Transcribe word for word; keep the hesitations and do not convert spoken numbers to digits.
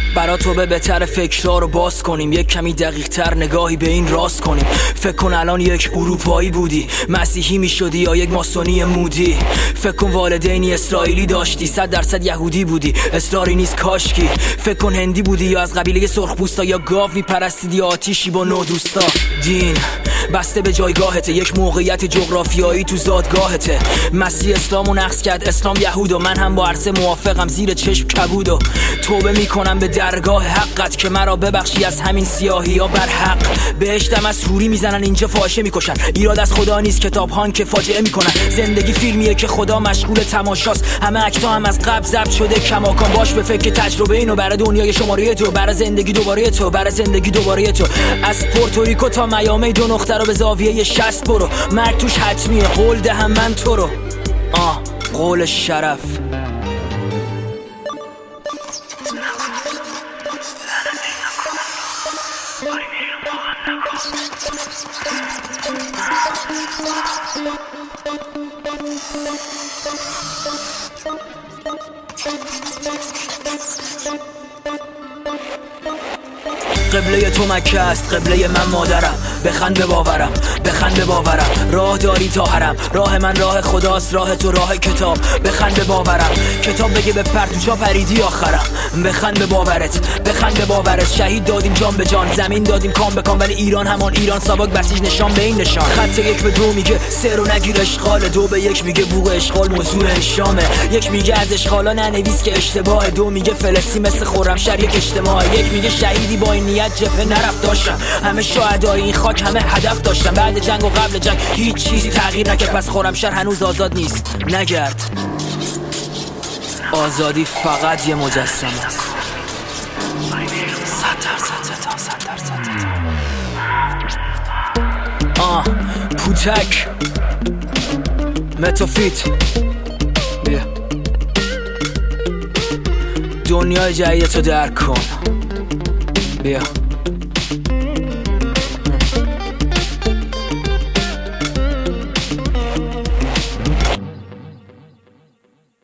برا تو به بهتر فکرها رو باز کنیم، یک کمی دقیق تر نگاهی به این راست کنیم. فکر کن الان یک اروپایی بودی، مسیحی می شدی یا یک ماسونی مودی. فکر کن والدینی اسرائیلی داشتی، صد درصد یهودی بودی، اصراری نیست کاشکی. فکر کن هندی بودی یا از قبیله سرخپوستا، یا گاو می پرستیدی یا آتیشی با نو دوستا. دین بسته به جایگاهته، یک موقعیت جغرافیایی تو زادگاهته. مسیح اسلامو نقص کرد، اسلام یهود و من هم با عرصه موافقم، زیر چشم کبود و توبه میکنم به درگاه حقت که مرا ببخشی از همین سیاهی ها بر حق. بهشتم از سوری میزنن اینجا فاحشه میکشن، ایراد از خدا نیست کتاب هان که فاجعه میکنن. زندگی فیلمیه که خدا مشغول تماشاست، همه اکتا هم از قبل ضبط شده کماکان. باش به فکر تجربه اینو برای دنیای شماره تو، برای زندگی دوباره تو، برای زندگی دوباره تو. از پورتوریکو تا میامی دو نقطه رو به زاویه شصت برو، مرگ توش حتمیه، قول دهم من تو رو. آه قول شرف. قبله تو مکه است، قبله من مادرم. بخند به باورم، بخند به باورم. راه داری تا حرم، راه من راه خداست، راه تو راه کتاب. بخند به باورم، کتاب بگه به پرتوچا پریدی آخرم. بخند به باورت، بخند به باورت. شهید دادیم جان به جان، زمین دادیم کام به کام، ولی ایران همان ایران. ساواک بسیج نشان به این نشان. خط یک به دو میگه سر و نگیر اشغال، دو به یک میگه بوق اشغال موضوع انشامه. یک میگه از اشغالا ننویس که اشتباه، دو میگه فلسطین مثل خرمشهر یک اجتماع. یک میگه شهیدی با این نیت جبهه نرفت داشتم، همه شهدای این خاک همه هدف داشتم. بعد جنگ و قبل جنگ هیچ چیزی تغییر نکرد، پس خرمشهر هنوز آزاد نیست. نگرد، آزادی فقط یه مجسمه است. صد درصد صد درصد. آه پوتک متافیت بیا دنیای جدیدتو درک کن. بیا